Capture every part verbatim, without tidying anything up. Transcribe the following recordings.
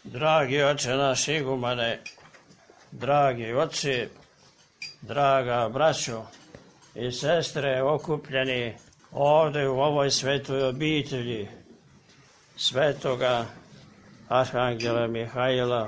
Dragi oče naš igumane, dragi oci, draga braćo i sestre okupljeni ovdje u ovoj svetoj obitelji svetoga Arhangela Mihajla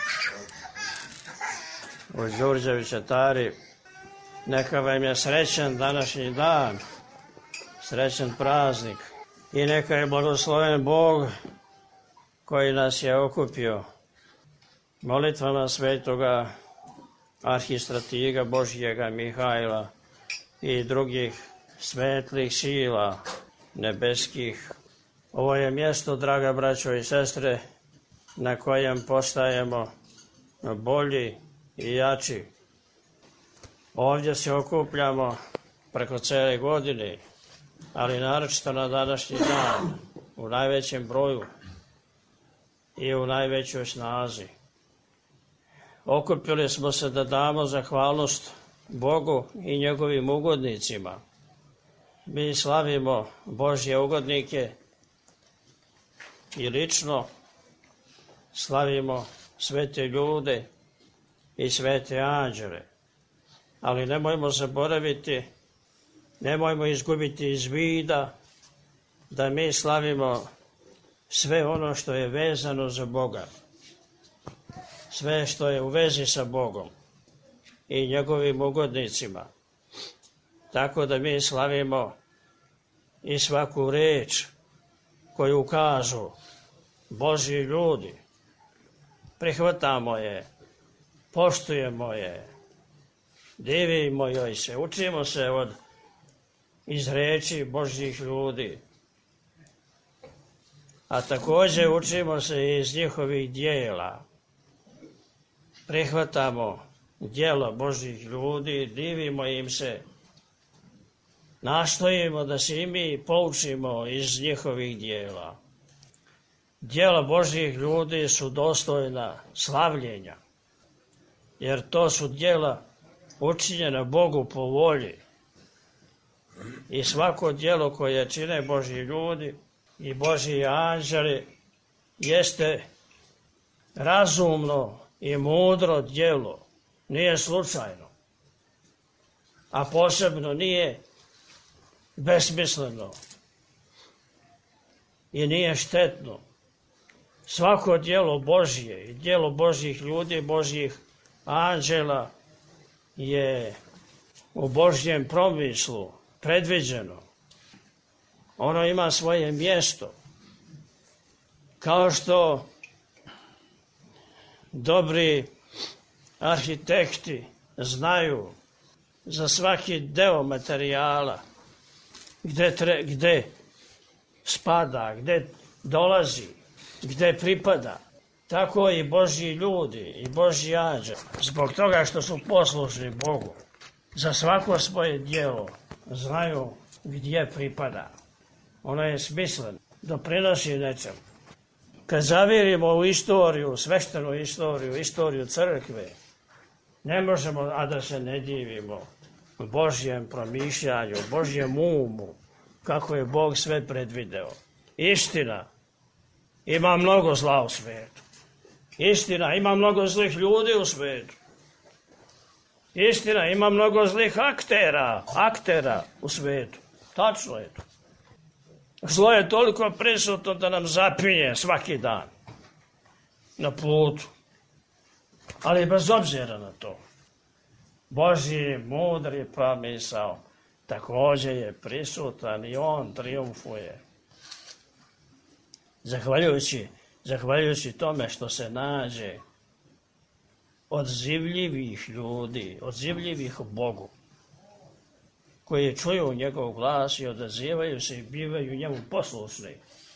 u Đurđevića Tari, neka vam je srećan današnji dan, srećan praznik i neka je blagosloven Bog koji nas je okupio molitvama svetoga arhistratiga Božjega Mihajla i drugih svetlih sila nebeskih. Ovo je mjesto, draga braćo i sestre, na kojem postajemo bolji i jači. Ovdje se okupljamo preko cijele godine, ali naročito na današnji dan, u najvećem broju i u najvećoj snazi. Okupili smo se da damo zahvalnost Bogu i njegovim ugodnicima. Mi slavimo Božje ugodnike i lično slavimo svete ljude i svete anđele. Ali nemojmo zaboraviti, nemojmo izgubiti iz vida da mi slavimo sve ono što je vezano za Boga, sve što je u vezi sa Bogom i njegovim ugodnicima. Tako da mi slavimo i svaku reč koju kažu Božji ljudi. Prihvatamo je, poštujemo je, divimo joj se, učimo se od iz reči Božjih ljudi. A također učimo se iz njihovih dijela. Prihvatamo djela Božjih ljudi, divimo im se, nastojimo da se i mi poučimo iz njihovih dijela. Djela Božjih ljudi su dostojna slavljenja, jer to su djela učinjena Bogu po volji. I svako djelo koje čine Božji ljudi i Božji anđeli jeste razumno i mudro djelo, nije slučajno, a posebno nije besmisleno i nije štetno. Svako djelo Božje i djelo Božjih ljudi, Božjih anđela je u Božjem promislu predviđeno. Ono ima svoje mjesto. Kao što dobri arhitekti znaju za svaki deo materijala gde, tre, gde spada, gde dolazi, gde pripada, tako i Božji ljudi i Božji anđeli, zbog toga što su poslušni Bogu, za svako svoje djelo znaju gdje pripada. Ono je smisleno, doprinosi nečem. Kad zavirimo u istoriju, sveštenu istoriju, istoriju crkve, ne možemo, a da se ne divimo Božjem promišljanju, Božjem umu, kako je Bog sve predvideo. Istina, ima mnogo zla u svijetu. Istina, ima mnogo zlih ljudi u svijetu. Istina, ima mnogo zlih aktera, aktera u svijetu. Tačno je to. Zlo je toliko prisutno da nam zapinje svaki dan na putu. Ali bez obzira na to, Božji mudri promisao također je prisutan i on trijumfuje. Zahvaljujući, zahvaljujući tome što se nađe odzivljivih ljudi, odzivljivih Bogu, koji čuju njegov glas i odazivaju se i bivaju njemu poslušni.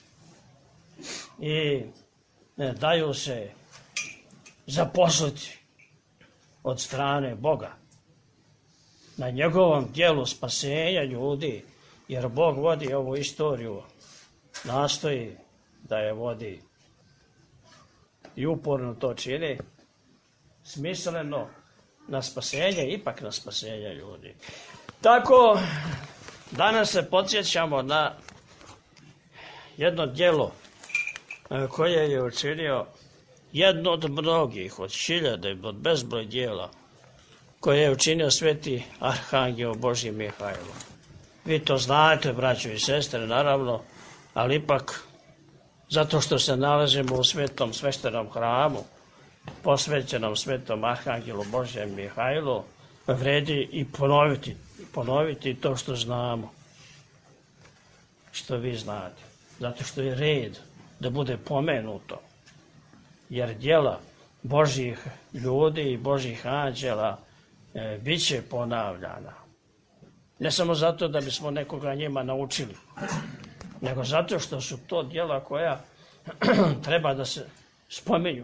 I ne daju se zaposliti od strane Boga na njegovom djelu spasenja ljudi, jer Bog vodi ovu istoriju, nastoji da je vodi i uporno to čini, smisleno na spasenje, ipak na spasenje ljudi. Tako, danas se podsjećamo na jedno djelo koje je učinio jedno od mnogih, od hiljade, od bezbroj dijela koje je učinio sveti arhangel Božji Mihajlo. Vi to znate, braćo i sestre, naravno, ali ipak, zato što se nalazimo u svetom sveštenom hramu, posvećenom svetom arhangelu Božjem Mihajlu, vredi i ponoviti, ponoviti to što znamo, što vi znate. Zato što je red da bude pomenuto, jer djela Božjih ljudi i Božjih anđela e, bit će ponavljana. Ne samo zato da bismo nekoga njima naučili, nego zato što su to djela koja treba da se spominju.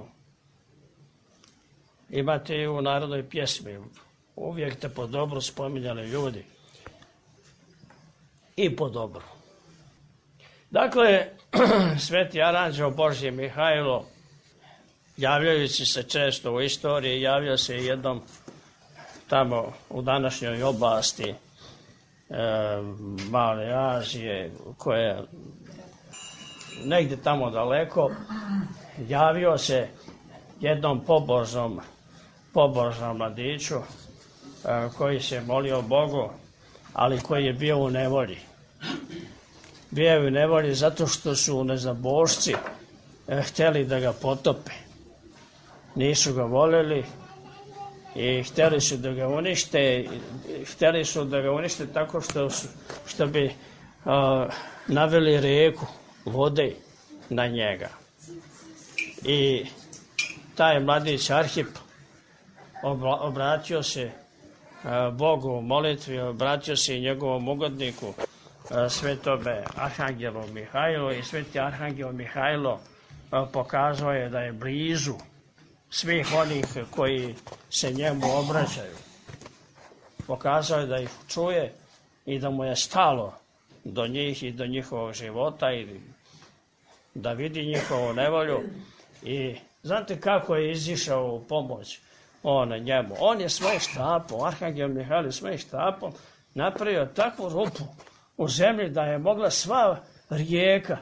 Imate i u narodnoj pjesmi, uvijek te po dobru spominjali ljudi. I po dobru. Dakle, sveti aranđeo Božji Mihajlo, javljajući se često u istoriji, javljao se jednom tamo u današnjoj oblasti e, Male Azije, koja negdje tamo daleko, javio se jednom pobožnom, pobožnom mladiću e, koji se molio Bogu, ali koji je bio u nevolji. Bio je u nevolji zato što su nezabošci e, htjeli da ga potope. Nisu ga voljeli i htjeli su da ga unište, htjeli su da ga unište tako što, što bi uh, naveli rijeku vode na njega. I taj mladić Arhip obla, obratio se uh, Bogu u molitvi, obratio se i njegovom ugodniku, uh, svetome arhangelu Mihajlu, i sveti arhangel Mihajlo uh, pokazao je da je blizu svih onih koji se njemu obraćaju. Pokazao je da ih čuje i da mu je stalo do njih i do njihovog života i da vidi njihovu nevolju. I znate kako je izišao u pomoć on njemu? On je svojim štapom, arhangel Mihajlo svojim štapom napravio takvu rupu u zemlji da je mogla sva rijeka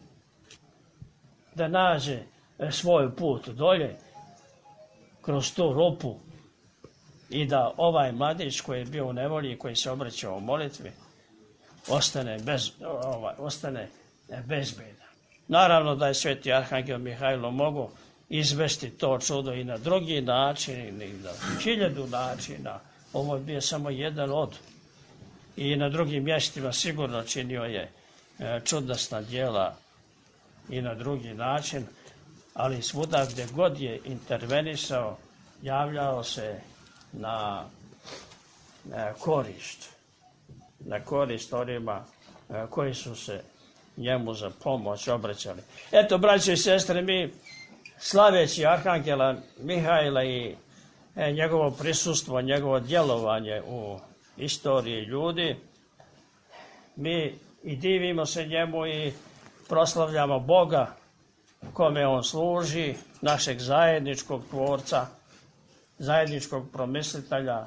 da nađe svoj put dolje kroz tu rupu i da ovaj mladić koji je bio u nevolji i koji se obraćao u molitvi ostane, bez, ovaj, ostane bezbedan. Naravno da je sveti arhangel Mihajlo mogu izvesti to čudo i na drugi način, i na hiljadu načina. Ovo je bio samo jedan od. I na drugim mjestima sigurno činio je čudesna djela i na drugi način, ali svuda gdje god je intervenisao, javljao se na, na korist, na korist onima koji su se njemu za pomoć obraćali. Eto, braćo i sestre, mi slaveći arhangela Mihajla i e, njegovo prisustvo, njegovo djelovanje u istoriji ljudi, mi i divimo se njemu i proslavljamo Boga kome on služi, našeg zajedničkog tvorca, zajedničkog promislitelja,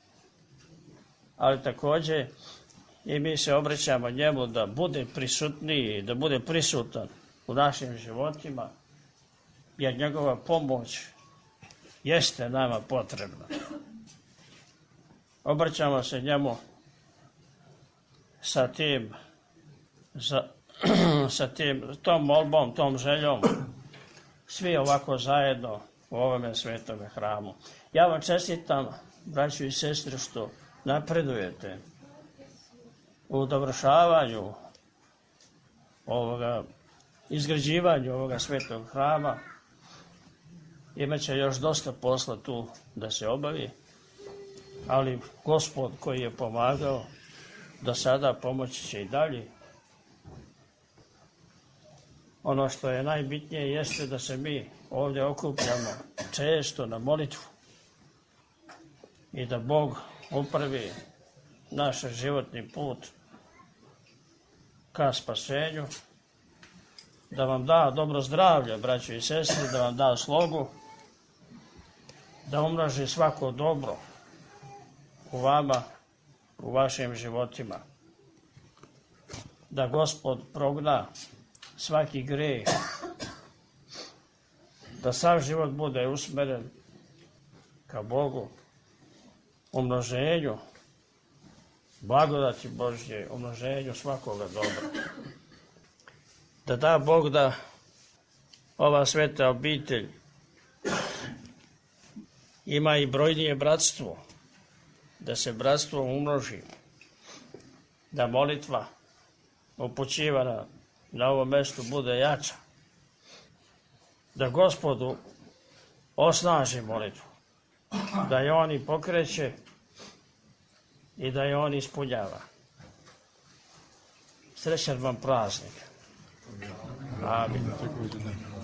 ali također i mi se obraćamo njemu da bude prisutniji, da bude prisutan u našim životima, jer njegova pomoć jeste nama potrebna. Obraćamo se njemu sa tim, sa, sa tim, tom molbom, tom željom, svi ovako zajedno u ovome svetome hramu. Ja vam čestitam, braćo i sestre, što napredujete u dovršavanju ovoga, izgrađivanju ovoga svetog hrama. Imaće još dosta posla tu da se obavi, ali Gospod koji je pomagao do sada pomoći će i dalje. Ono što je najbitnije jeste da se mi ovdje okupljamo često na molitvu i da Bog upravi naš životni put ka spasenju, da vam da dobro zdravlje, braćo i sestre, da vam da slogu, da umnoži svako dobro u vama, u vašim životima, da Gospod progna svaki greh da sav život bude usmeren ka Bogu, umnoženju blagodati Božje, umnoženju svakoga dobra. Da da Bog da ova sveta obitelj ima i brojnije bratstvo, da se bratstvo umnoži, da molitva upućivana na ovom mestu bude jača, da Gospodu osnaži molitvu, da je On i pokreće i da je On ispunjava. Srećan vam praznik. Amin.